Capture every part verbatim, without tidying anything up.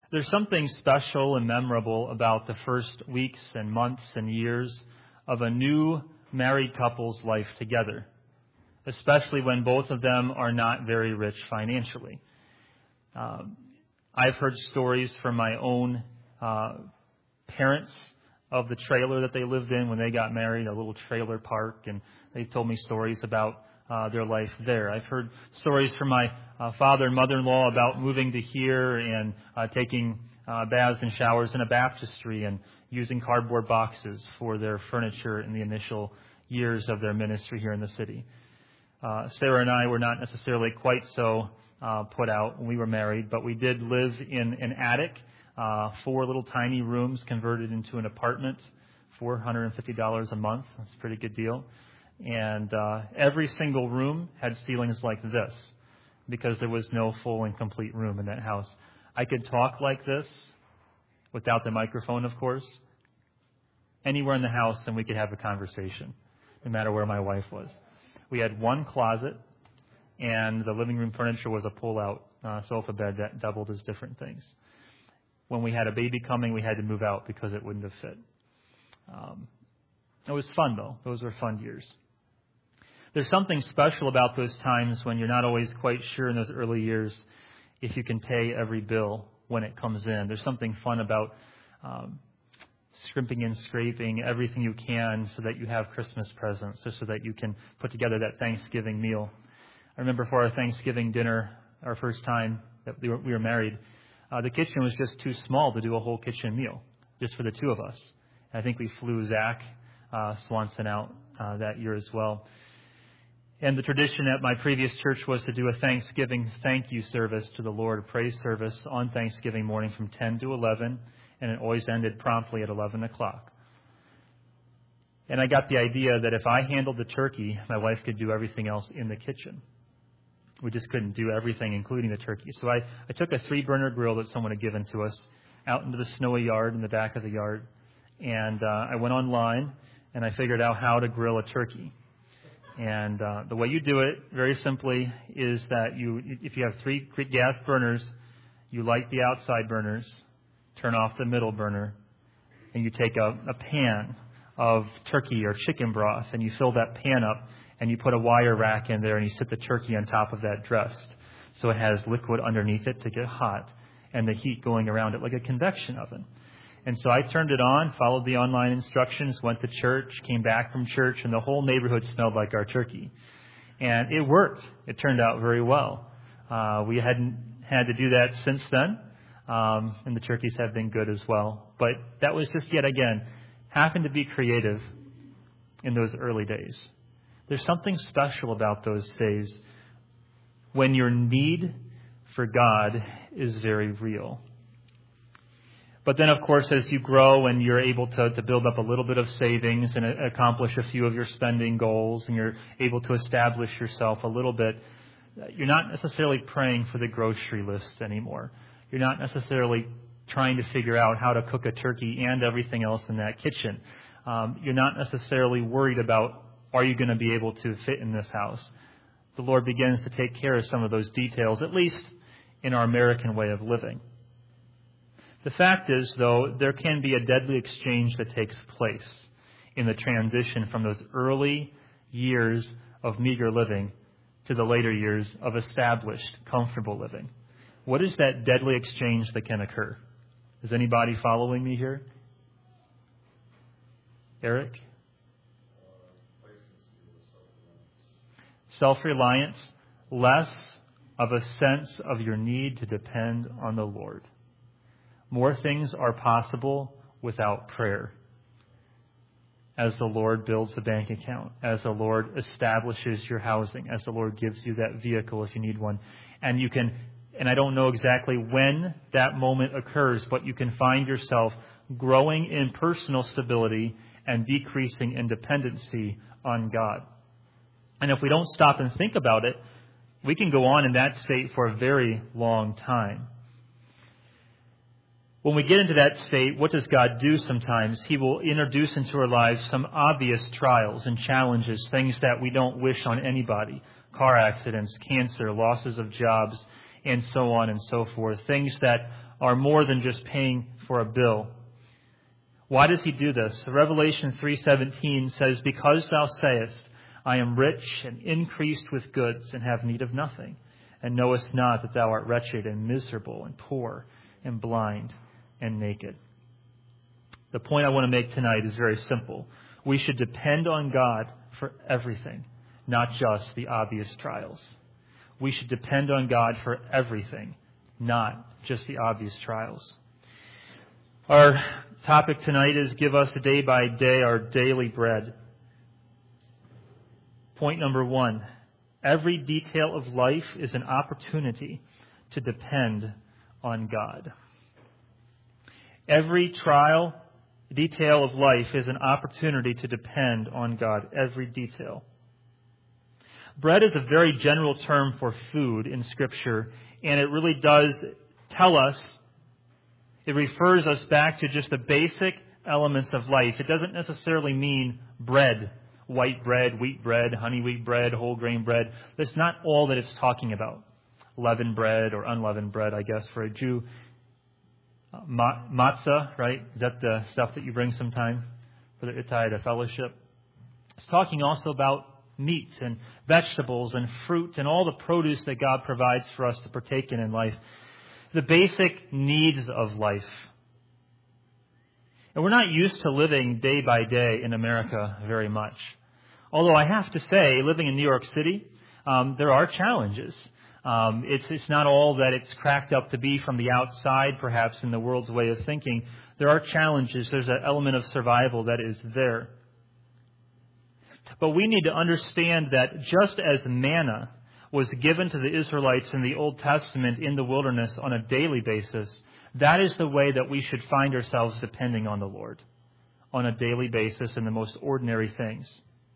There's something special and memorable about the first weeks and months and years of a new married couple's life together, especially when both of them are not very rich financially. Um, I've heard stories from my own uh, parents of the trailer that they lived in when they got married, a little trailer park, and they told me stories about uh, their life there. I've heard stories from my uh, father and mother-in-law about moving to here and uh, taking uh, baths and showers in a baptistry and using cardboard boxes for their furniture in the initial years of their ministry here in the city. Uh, Sarah and I were not necessarily quite so uh, put out when we were married, but we did live in an attic, uh, four little tiny rooms converted into an apartment, four hundred fifty dollars a month. That's a pretty good deal. And uh, every single room had ceilings like this because there was no full and complete room in that house. I could talk like this without the microphone, of course, anywhere in the house, and we could have a conversation, no matter where my wife was. We had one closet, and the living room furniture was a pull-out uh, sofa bed that doubled as different things. When we had a baby coming, we had to move out because it wouldn't have fit. Um, it was fun, though. Those were fun years. There's something special about those times when you're not always quite sure in those early years if you can pay every bill when it comes in. There's something fun about um, scrimping and scraping everything you can so that you have Christmas presents, just so that you can put together that Thanksgiving meal. I remember for our Thanksgiving dinner, our first time that we were, we were married, uh, the kitchen was just too small to do a whole kitchen meal, just for the two of us. And I think we flew Zach uh, Swanson out uh, that year as well. And the tradition at my previous church was to do a Thanksgiving thank you service to the Lord, a praise service on Thanksgiving morning from ten to eleven, and it always ended promptly at eleven o'clock. And I got the idea that if I handled the turkey, my wife could do everything else in the kitchen. We just couldn't do everything, including the turkey. So I, I took a three-burner grill that someone had given to us out into the snowy yard in the back of the yard, and uh, I went online, and I figured out how to grill a turkey. And uh, the way you do it, very simply, is that you, if you have three gas burners, you light the outside burners, turn off the middle burner, and you take a, a pan of turkey or chicken broth, and you fill that pan up, and you put a wire rack in there, and you sit the turkey on top of that dressed, so it has liquid underneath it to get hot, and the heat going around it like a convection oven. And so I turned it on, followed the online instructions, went to church, came back from church, and the whole neighborhood smelled like our turkey. And it worked. It turned out very well. Uh, we hadn't had to do that since then, um, and the turkeys have been good as well. But that was just, yet again, happened to be creative in those early days. There's something special about those days when your need for God is very real. But then, of course, as you grow and you're able to, to build up a little bit of savings and accomplish a few of your spending goals, and you're able to establish yourself a little bit, you're not necessarily praying for the grocery list anymore. You're not necessarily trying to figure out how to cook a turkey and everything else in that kitchen. Um, you're not necessarily worried about, are you going to be able to fit in this house? The Lord begins to take care of some of those details, at least in our American way of living. The fact is, though, there can be a deadly exchange that takes place in the transition from those early years of meager living to the later years of established, comfortable living. What is that deadly exchange that can occur? Is anybody following me here? Eric? Self-reliance, less of a sense of your need to depend on the Lord. More things are possible without prayer. As the Lord builds the bank account, as the Lord establishes your housing, as the Lord gives you that vehicle if you need one. And you can, and I don't know exactly when that moment occurs, but you can find yourself growing in personal stability and decreasing in dependency on God. And if we don't stop and think about it, we can go on in that state for a very long time. When we get into that state, what does God do sometimes? He will introduce into our lives some obvious trials and challenges, things that we don't wish on anybody. Car accidents, cancer, losses of jobs, and so on and so forth. Things that are more than just paying for a bill. Why does he do this? Revelation three seventeen says, "Because thou sayest, I am rich and increased with goods and have need of nothing, and knowest not that thou art wretched and miserable and poor and blind and naked." The point I want to make tonight is very simple. We should depend on God for everything, not just the obvious trials. We should depend on God for everything, not just the obvious trials. Our topic tonight is give us day by day our daily bread. Point number one, every detail of life is an opportunity to depend on God. Every trial, detail of life is an opportunity to depend on God. Every detail. Bread is a very general term for food in Scripture, and it really does tell us, it refers us back to just the basic elements of life. It doesn't necessarily mean bread, white bread, wheat bread, honey wheat bread, whole grain bread. That's not all that it's talking about. Leavened bread or unleavened bread, I guess, for a Jew. Uh, ma- matzah, right? Is that the stuff that you bring sometime for the Ittai, the fellowship? It's talking also about meat and vegetables and fruit and all the produce that God provides for us to partake in in life. The basic needs of life. And we're not used to living day by day in America very much. Although I have to say, living in New York City, um, there are challenges. Um, it's, it's not all that it's cracked up to be from the outside, perhaps, in the world's way of thinking. There are challenges. There's an element of survival that is there. But we need to understand that just as manna was given to the Israelites in the Old Testament in the wilderness on a daily basis, that is the way that we should find ourselves depending on the Lord on a daily basis in the most ordinary things.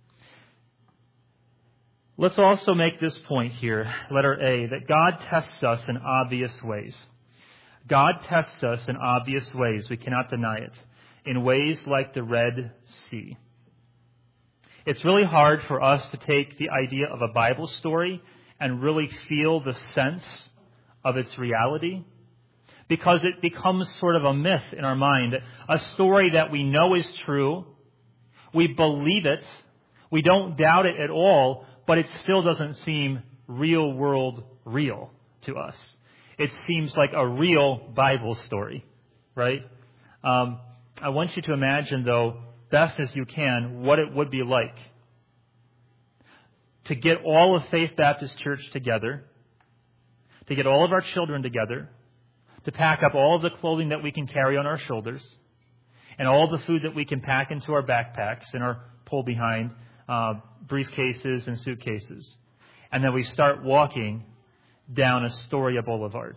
Let's also make this point here, letter A, that God tests us in obvious ways. God tests us in obvious ways. We cannot deny it. In ways like the Red Sea. It's really hard for us to take the idea of a Bible story and really feel the sense of its reality, because it becomes sort of a myth in our mind, a story that we know is true, we believe it, we don't doubt it at all, but it still doesn't seem real world real to us. It seems like a real Bible story, right? Um, I want you to imagine, though, best as you can, what it would be like to get all of Faith Baptist Church together, to get all of our children together, to pack up all of the clothing that we can carry on our shoulders, and all the food that we can pack into our backpacks and our pull-behind uh, briefcases and suitcases. And then we start walking down Astoria Boulevard.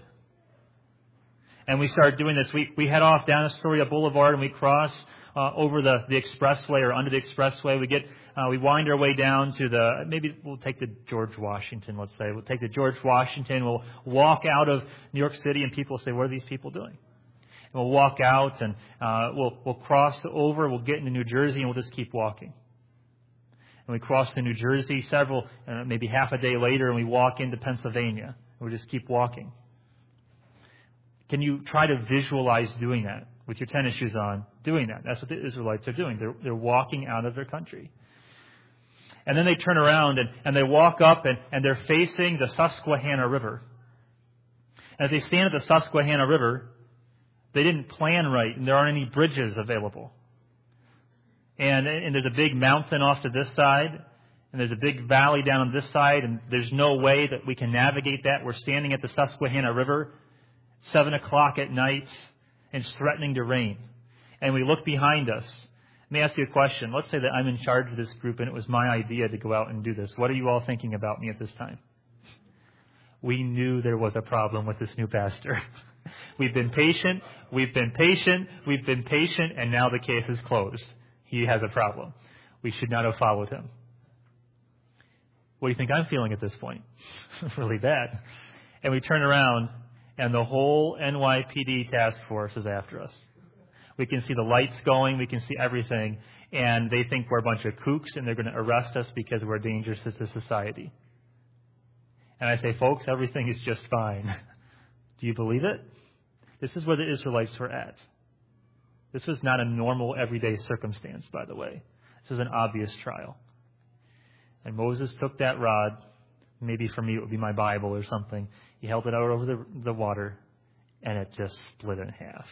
And we start doing this. We we head off down Astoria Boulevard and we cross uh, over the, the expressway or under the expressway. We get uh, we wind our way down to the, maybe we'll take the George Washington, let's say. We'll take the George Washington. We'll walk out of New York City and people say, what are these people doing? And we'll walk out and uh, we'll we'll cross over. We'll get into New Jersey and we'll just keep walking. And we cross to New Jersey several, uh, maybe half a day later, and we walk into Pennsylvania. And we just keep walking. Can you try to visualize doing that with your tennis shoes on? Doing that. That's what the Israelites are doing. They're, they're walking out of their country. And then they turn around and, and they walk up and, and they're facing the Susquehanna River. And as they stand at the Susquehanna River, they didn't plan right and there aren't any bridges available. And, and there's a big mountain off to this side, and there's a big valley down on this side, and there's no way that we can navigate that. We're standing at the Susquehanna River, seven o'clock at night, and it's threatening to rain. And we look behind us. Let me ask you a question. Let's say that I'm in charge of this group, and it was my idea to go out and do this. What are you all thinking about me at this time? We knew there was a problem with this new pastor. We've been patient, we've been patient, we've been patient, and now the case is closed. He has a problem. We should not have followed him. What do you think I'm feeling at this point? Really bad. And we turn around, and the whole N Y P D task force is after us. We can see the lights going. We can see everything. And they think we're a bunch of kooks, and they're going to arrest us because we're dangerous to society. And I say, folks, everything is just fine. Do you believe it? This is where the Israelites were at. This was not a normal, everyday circumstance, by the way. This was an obvious trial. And Moses took that rod, maybe for me it would be my Bible or something. He held it out over the, the water, and it just split in half.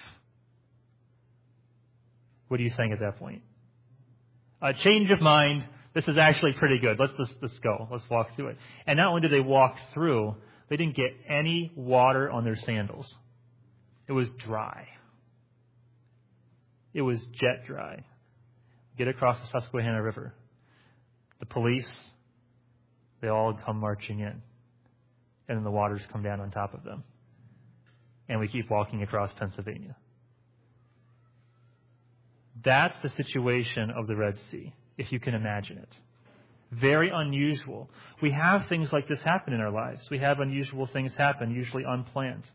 What do you think at that point? A change of mind. This is actually pretty good. Let's, let's, let's go. Let's walk through it. And not only did they walk through, they didn't get any water on their sandals. It was dry. It was jet dry. Get across the Susquehanna River. The police, they all come marching in. And then the waters come down on top of them. And we keep walking across Pennsylvania. That's the situation of the Red Sea, if you can imagine it. Very unusual. We have things like this happen in our lives. We have unusual things happen, usually unplanned.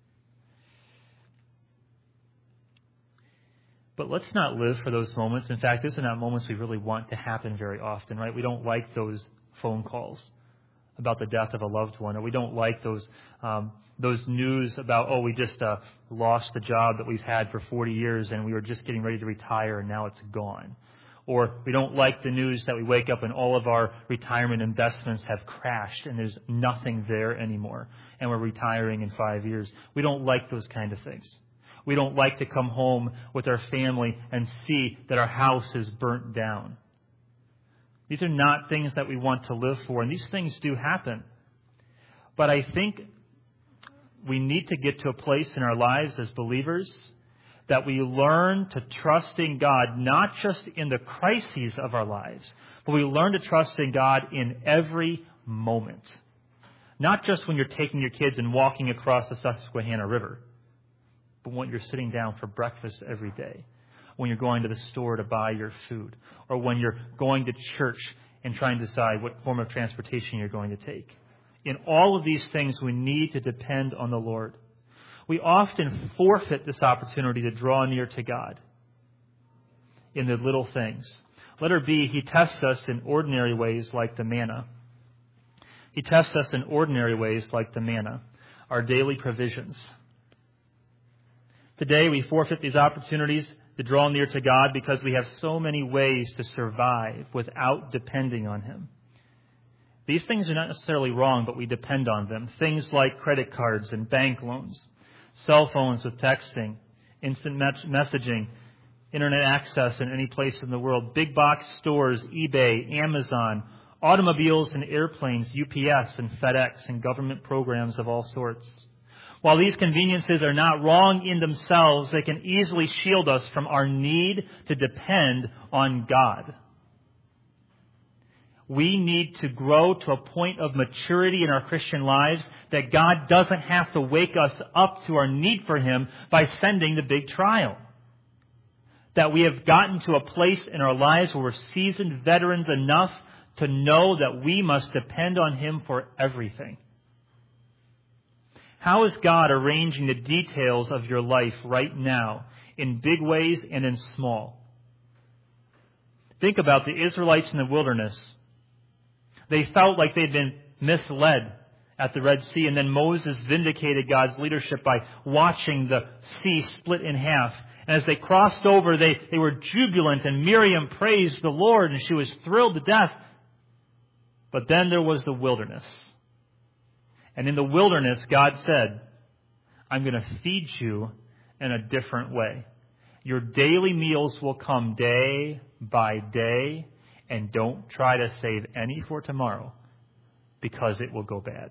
But let's not live for those moments. In fact, those are not moments we really want to happen very often, right? We don't like those phone calls about the death of a loved one, or we don't like those um, those news about, oh, we just uh, lost the job that we've had for forty years and we were just getting ready to retire and now it's gone. Or we don't like the news that we wake up and all of our retirement investments have crashed and there's nothing there anymore and we're retiring in five years. We don't like those kind of things. We don't like to come home with our family and see that our house is burnt down. These are not things that we want to live for, and these things do happen. But I think we need to get to a place in our lives as believers that we learn to trust in God, not just in the crises of our lives, but we learn to trust in God in every moment. Not just when you're taking your kids and walking across the Susquehanna River, but when you're sitting down for breakfast every day, when you're going to the store to buy your food, or when you're going to church and trying to decide what form of transportation you're going to take. In all of these things, we need to depend on the Lord. We often forfeit this opportunity to draw near to God in the little things. Letter B, He tests us in ordinary ways like the manna. He tests us in ordinary ways like the manna, our daily provisions. Today, we forfeit these opportunities to draw near to God because we have so many ways to survive without depending on Him. These things are not necessarily wrong, but we depend on them. Things like credit cards and bank loans, cell phones with texting, instant messaging, internet access in any place in the world, big box stores, eBay, Amazon, automobiles and airplanes, U P S and FedEx, and government programs of all sorts. While these conveniences are not wrong in themselves, they can easily shield us from our need to depend on God. We need to grow to a point of maturity in our Christian lives that God doesn't have to wake us up to our need for Him by sending the big trial. That we have gotten to a place in our lives where we're seasoned veterans enough to know that we must depend on Him for everything. How is God arranging the details of your life right now, in big ways and in small? Think about the Israelites in the wilderness. They felt like they'd been misled at the Red Sea, and then Moses vindicated God's leadership by watching the sea split in half. And as they crossed over, they, they were jubilant, and Miriam praised the Lord, and she was thrilled to death. But then there was the wilderness. And in the wilderness, God said, I'm going to feed you in a different way. Your daily meals will come day by day, and don't try to save any for tomorrow, because it will go bad.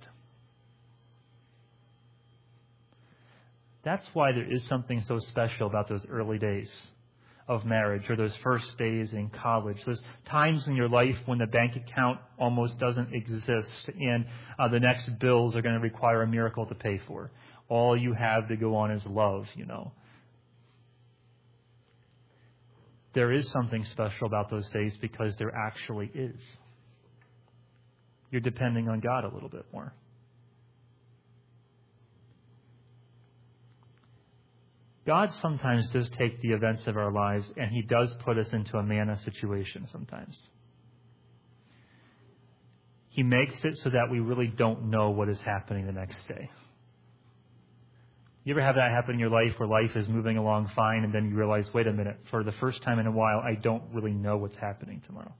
That's why there is something so special about those early days of marriage, or those first days in college, those times in your life when the bank account almost doesn't exist and uh, the next bills are going to require a miracle to pay for. All you have to go on is love, you know. There is something special about those days because there actually is. You're depending on God a little bit more. God sometimes does take the events of our lives and He does put us into a manna situation sometimes. He makes it so that we really don't know what is happening the next day. You ever have that happen in your life where life is moving along fine and then you realize, wait a minute, for the first time in a while, I don't really know what's happening tomorrow.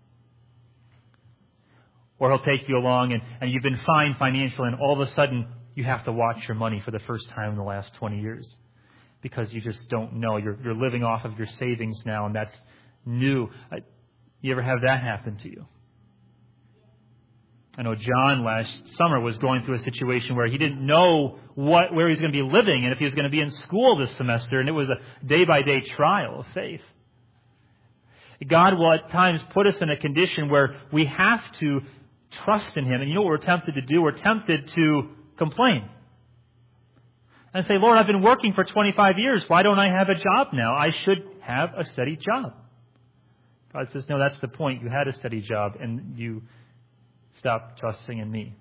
Or he'll take you along and, and you've been fine financially and all of a sudden you have to watch your money for the first time in the last twenty years because you just don't know. You're, you're living off of your savings now and that's new. You ever have that happen to you? I know John last summer was going through a situation where he didn't know what where he was going to be living and if he was going to be in school this semester, and it was a day-by-day trial of faith. God will at times put us in a condition where we have to trust in Him. And you know what we're tempted to do? We're tempted to complain. And say, Lord, I've been working for twenty-five years. Why don't I have a job now? I should have a steady job. God says, no, that's the point. You had a steady job and you stopped trusting in me.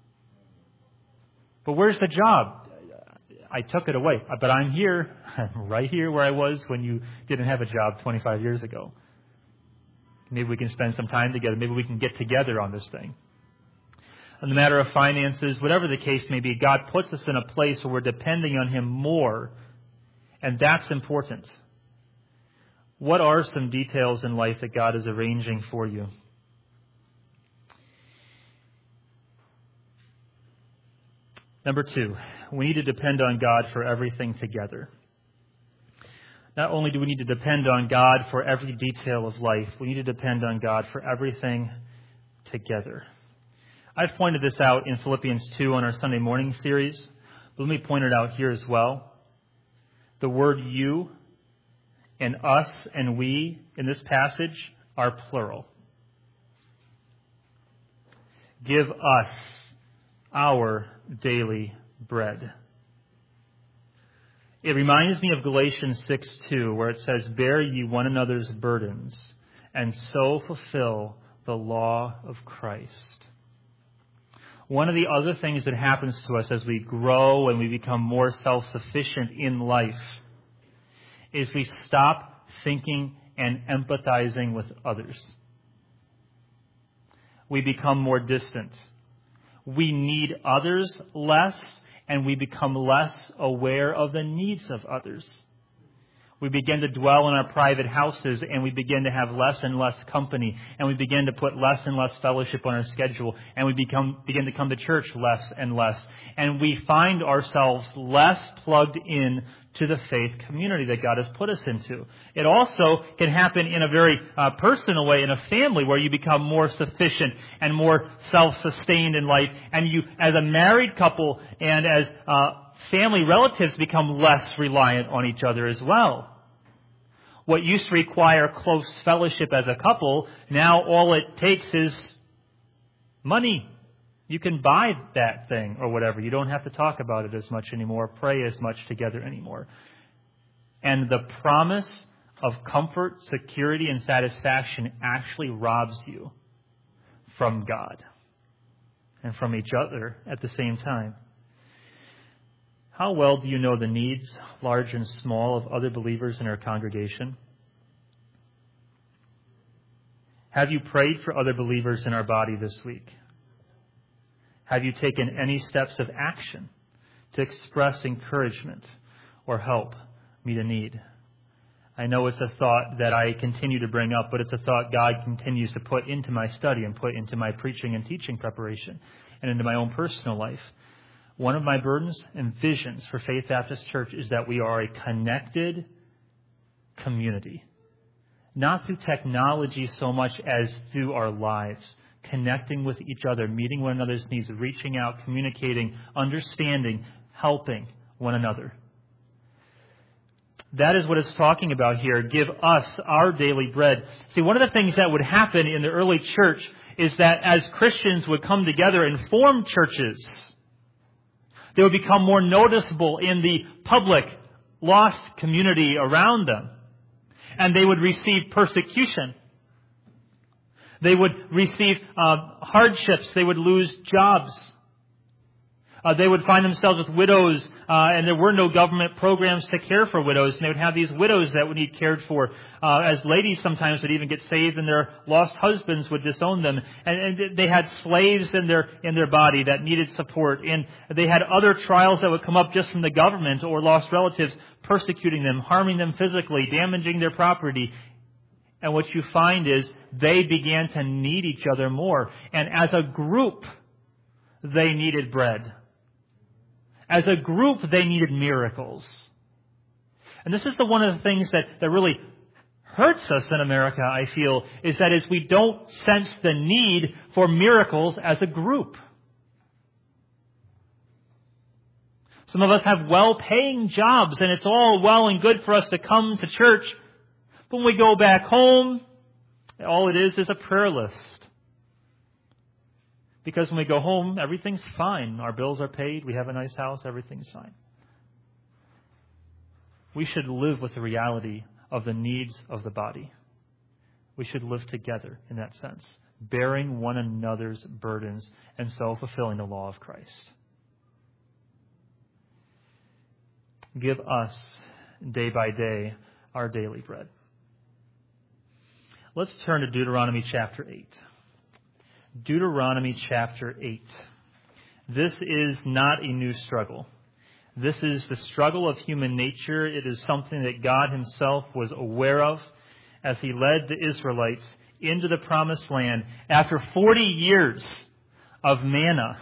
But where's the job? I took it away. But I'm here. I'm right here where I was when you didn't have a job twenty-five years ago. Maybe we can spend some time together. Maybe we can get together on this thing. In the matter of finances, whatever the case may be, God puts us in a place where we're depending on Him more. And that's important. What are some details in life that God is arranging for you? Number two, we need to depend on God for everything together. Not only do we need to depend on God for every detail of life, we need to depend on God for everything together. I've pointed this out in Philippians two on our Sunday morning series, but let me point it out here as well. The word you and us and we in this passage are plural. Give us our daily bread. It reminds me of Galatians six two, where it says, bear ye one another's burdens, and so fulfill the law of Christ. One of the other things that happens to us as we grow and we become more self-sufficient in life is we stop thinking and empathizing with others. We become more distant. We need others less, and we become less aware of the needs of others. We begin to dwell in our private houses, and we begin to have less and less company, and we begin to put less and less fellowship on our schedule, and we become begin to come to church less and less. And we find ourselves less plugged in to the faith community that God has put us into. It also can happen in a very uh, personal way in a family where you become more sufficient and more self-sustained in life. And you, as a married couple and as uh, family relatives, become less reliant on each other as well. What used to require close fellowship as a couple, now all it takes is money. You can buy that thing or whatever. You don't have to talk about it as much anymore, pray as much together anymore. And the promise of comfort, security, and satisfaction actually robs you from God and from each other at the same time. How well do you know the needs, large and small, of other believers in our congregation? Have you prayed for other believers in our body this week? Have you taken any steps of action to express encouragement or help meet a need? I know it's a thought that I continue to bring up, but it's a thought God continues to put into my study and put into my preaching and teaching preparation and into my own personal life. One of my burdens and visions for Faith Baptist Church is that we are a connected community. Not through technology so much as through our lives. Connecting with each other, meeting one another's needs, reaching out, communicating, understanding, helping one another. That is what it's talking about here. Give us our daily bread. See, one of the things that would happen in the early church is that as Christians would come together and form churches, they would become more noticeable in the public, lost community around them. And they would receive persecution. They would receive uh, hardships. They would lose jobs. Uh, they would find themselves with widows, uh, and there were no government programs to care for widows. And they would have these widows that would need cared for. Uh, as ladies sometimes would even get saved, and their lost husbands would disown them. And, and they had slaves in their in their body that needed support. And they had other trials that would come up just from the government or lost relatives persecuting them, harming them physically, damaging their property. And what you find is they began to need each other more. And as a group, they needed bread. As a group, they needed miracles. And this is the one of the things that, that really hurts us in America, I feel, is that is we don't sense the need for miracles as a group. Some of us have well-paying jobs, and it's all well and good for us to come to church. But when we go back home, all it is is a prayer list. Because when we go home, everything's fine. Our bills are paid. We have a nice house. Everything's fine. We should live with the reality of the needs of the body. We should live together in that sense, bearing one another's burdens and so fulfilling the law of Christ. Give us, day by day, our daily bread. Let's turn to Deuteronomy chapter eight. Deuteronomy chapter eight. This is not a new struggle. This is the struggle of human nature. It is something that God Himself was aware of as He led the Israelites into the promised land after forty years of manna.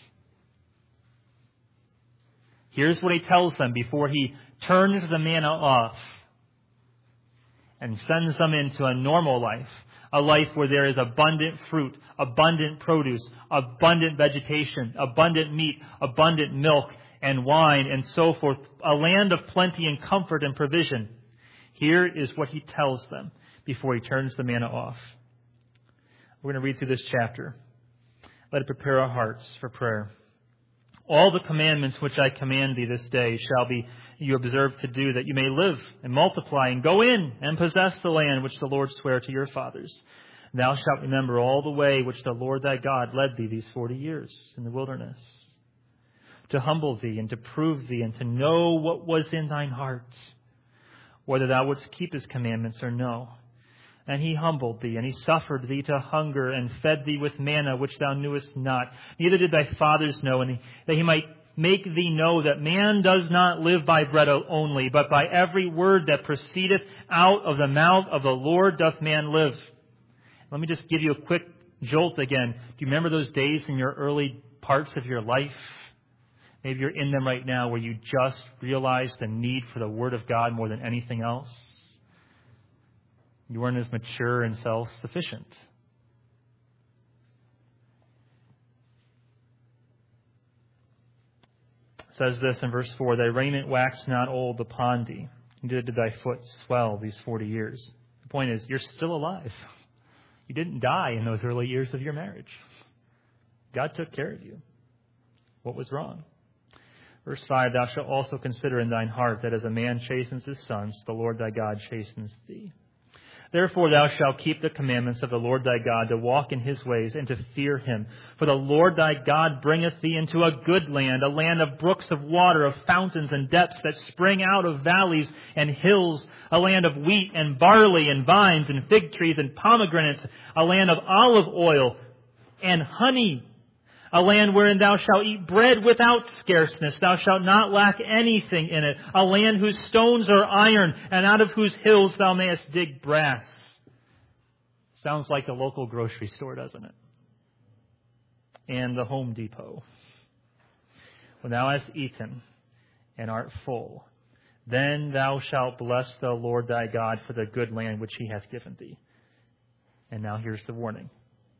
Here's what He tells them before He turns the manna off and sends them into a normal life, a life where there is abundant fruit, abundant produce, abundant vegetation, abundant meat, abundant milk and wine and so forth, a land of plenty and comfort and provision. Here is what He tells them before He turns the manna off. We're going to read through this chapter. Let it prepare our hearts for prayer. All the commandments which I command thee this day shall be you observe to do, that you may live and multiply and go in and possess the land which the Lord sware to your fathers. Thou shalt remember all the way which the Lord thy God led thee these forty years in the wilderness, to humble thee and to prove thee and to know what was in thine heart, whether thou wouldst keep His commandments or no. And He humbled thee, and He suffered thee to hunger, and fed thee with manna which thou knewest not, neither did thy fathers know, and he, that He might make thee know that man does not live by bread only, but by every word that proceedeth out of the mouth of the Lord doth man live. Let me just give you a quick jolt again. Do you remember those days in your early parts of your life? Maybe you're in them right now where you just realize the need for the Word of God more than anything else. You weren't as mature and self-sufficient. It says this in verse four, thy raiment waxed not old upon thee, neither did thy foot swell these forty years. The point is, you're still alive. You didn't die in those early years of your marriage. God took care of you. What was wrong? Verse five, thou shalt also consider in thine heart that as a man chastens his sons, the Lord thy God chastens thee. Therefore thou shalt keep the commandments of the Lord thy God, to walk in His ways and to fear Him. For the Lord thy God bringeth thee into a good land, a land of brooks of water, of fountains and depths that spring out of valleys and hills, a land of wheat and barley and vines and fig trees and pomegranates, a land of olive oil and honey, a land wherein thou shalt eat bread without scarceness. Thou shalt not lack anything in it. A land whose stones are iron, and out of whose hills thou mayest dig brass. Sounds like the local grocery store, doesn't it? And the Home Depot. When thou hast eaten and art full, then thou shalt bless the Lord thy God for the good land which He hath given thee. And now here's the warning.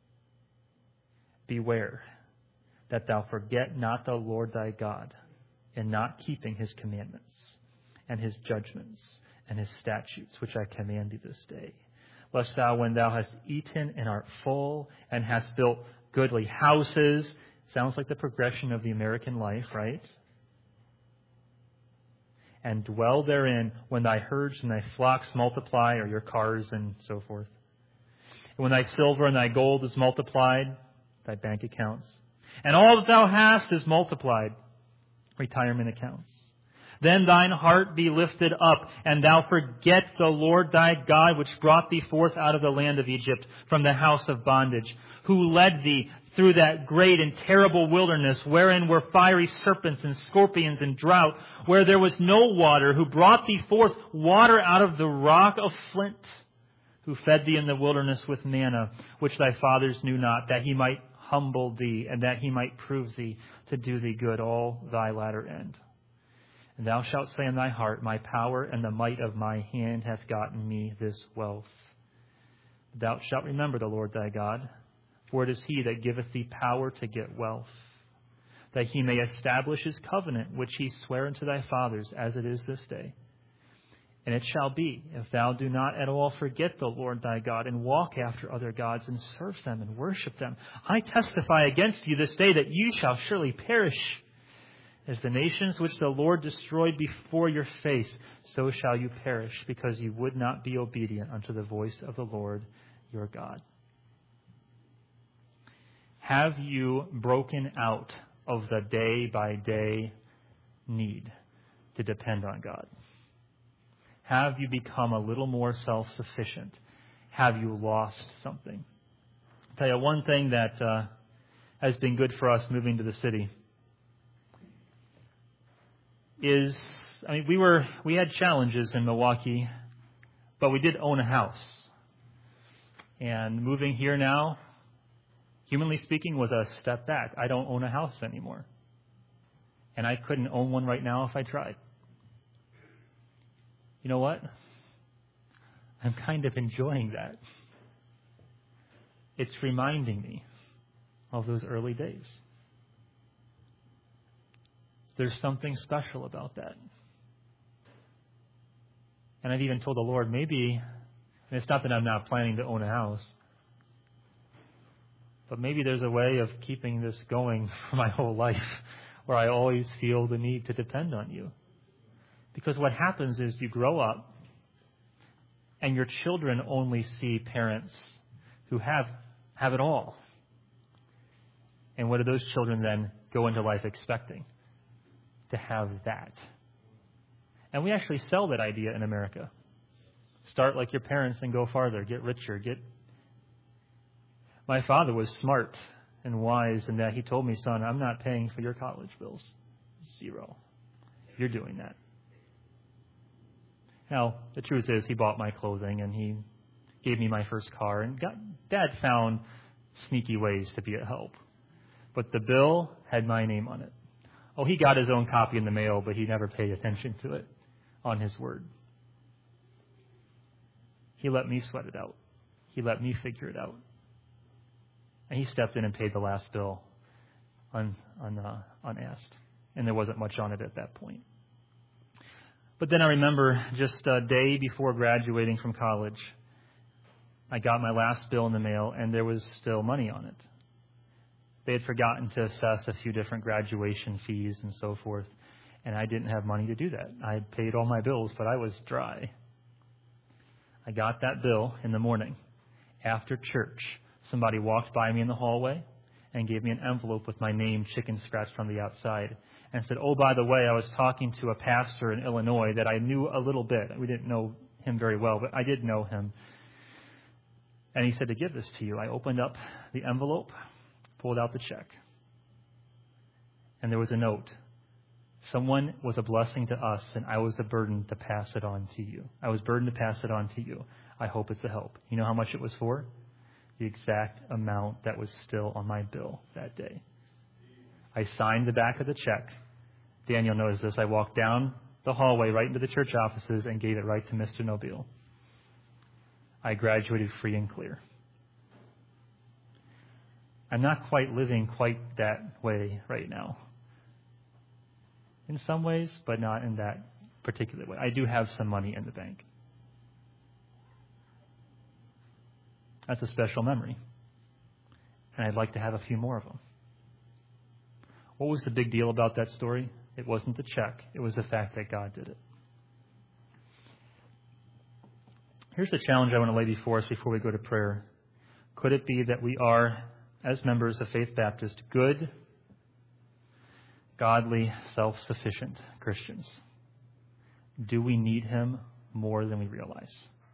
Beware that thou forget not the Lord thy God, in not keeping His commandments and His judgments and His statutes, which I command thee this day. Lest thou, when thou hast eaten and art full, and hast built goodly houses, sounds like the progression of the American life, right? And dwell therein, when thy herds and thy flocks multiply, or your cars and so forth. And when thy silver and thy gold is multiplied, thy bank accounts, and all that thou hast is multiplied. Retirement accounts. Then thine heart be lifted up, and thou forget the Lord thy God, which brought thee forth out of the land of Egypt, from the house of bondage, who led thee through that great and terrible wilderness, wherein were fiery serpents and scorpions and drought, where there was no water, who brought thee forth water out of the rock of flint, who fed thee in the wilderness with manna, which thy fathers knew not, that he might humble thee, and that he might prove thee to do thee good all thy latter end. And thou shalt say in thy heart, my power and the might of my hand hath gotten me this wealth. Thou shalt remember the Lord thy God, for it is he that giveth thee power to get wealth, that he may establish his covenant, which he sware unto thy fathers, as it is this day. And it shall be, if thou do not at all forget the Lord thy God, and walk after other gods, and serve them, and worship them, I testify against you this day that you shall surely perish. As the nations which the Lord destroyed before your face, so shall you perish, because you would not be obedient unto the voice of the Lord your God. Have you broken out of the day-by-day need to depend on God? Have you become a little more self-sufficient? Have you lost something? I'll tell you one thing that uh, has been good for us moving to the city is, I mean, we were we had challenges in Milwaukee, but we did own a house. And moving here now, humanly speaking, was a step back. I don't own a house anymore. And I couldn't own one right now if I tried. You know what? I'm kind of enjoying that. It's reminding me of those early days. There's something special about that. And I've even told the Lord, maybe, and it's not that I'm not planning to own a house, but maybe there's a way of keeping this going for my whole life, where I always feel the need to depend on you. Because what happens is you grow up, and your children only see parents who have have it all. And what do those children then go into life expecting? To have that. And we actually sell that idea in America. Start like your parents and go farther. Get richer. Get. My father was smart and wise in that he told me, son, I'm not paying for your college bills. Zero. You're doing that. Now, the truth is he bought my clothing and he gave me my first car. And got, Dad found sneaky ways to be a help. But the bill had my name on it. Oh, he got his own copy in the mail, but he never paid attention to it on his word. He let me sweat it out. He let me figure it out. And he stepped in and paid the last bill un, un, uh, unasked. And there wasn't much on it at that point. But then I remember just a day before graduating from college, I got my last bill in the mail, and there was still money on it. They had forgotten to assess a few different graduation fees and so forth, and I didn't have money to do that. I had paid all my bills, but I was dry. I got that bill in the morning. After church, somebody walked by me in the hallway and gave me an envelope with my name chicken scratched on the outside and said, oh, by the way, I was talking to a pastor in Illinois that I knew a little bit. We didn't know him very well, but I did know him. And he said to give this to you. I opened up the envelope, pulled out the check, and there was a note. Someone was a blessing to us, and I was a burden to pass it on to you. I was burdened to pass it on to you. I hope it's a help. You know how much it was for? The exact amount that was still on my bill that day. I signed the back of the check. Daniel knows this. I walked down the hallway right into the church offices and gave it right to Mister Nobile. I graduated free and clear. I'm not quite living quite that way right now. In some ways, but not in that particular way. I do have some money in the bank. That's a special memory. And I'd like to have a few more of them. What was the big deal about that story? It wasn't the check. It was the fact that God did it. Here's the challenge I want to lay before us before we go to prayer. Could it be that we are, as members of Faith Baptist, good godly, self-sufficient Christians? Do we need him more than we realize?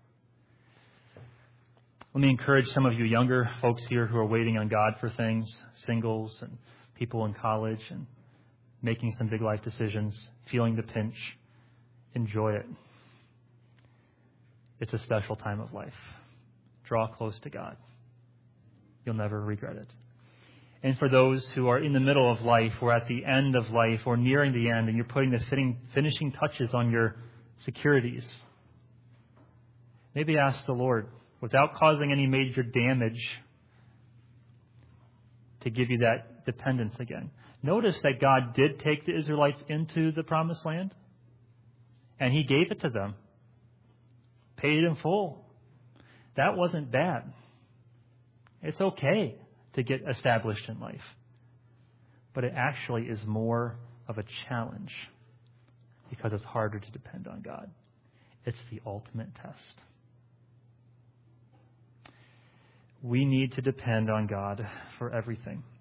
Let me encourage some of you younger folks here who are waiting on God for things, singles and people in college and making some big life decisions, feeling the pinch. Enjoy it. It's a special time of life. Draw close to God. You'll never regret it. And for those who are in the middle of life or at the end of life or nearing the end and you're putting the fitting, finishing touches on your securities, maybe ask the Lord, without causing any major damage, to give you that dependence again. Notice that God did take the Israelites into the promised land, and he gave it to them. Paid in full. That wasn't bad. It's okay to get established in life. But it actually is more of a challenge because it's harder to depend on God. It's the ultimate test. We need to depend on God for everything.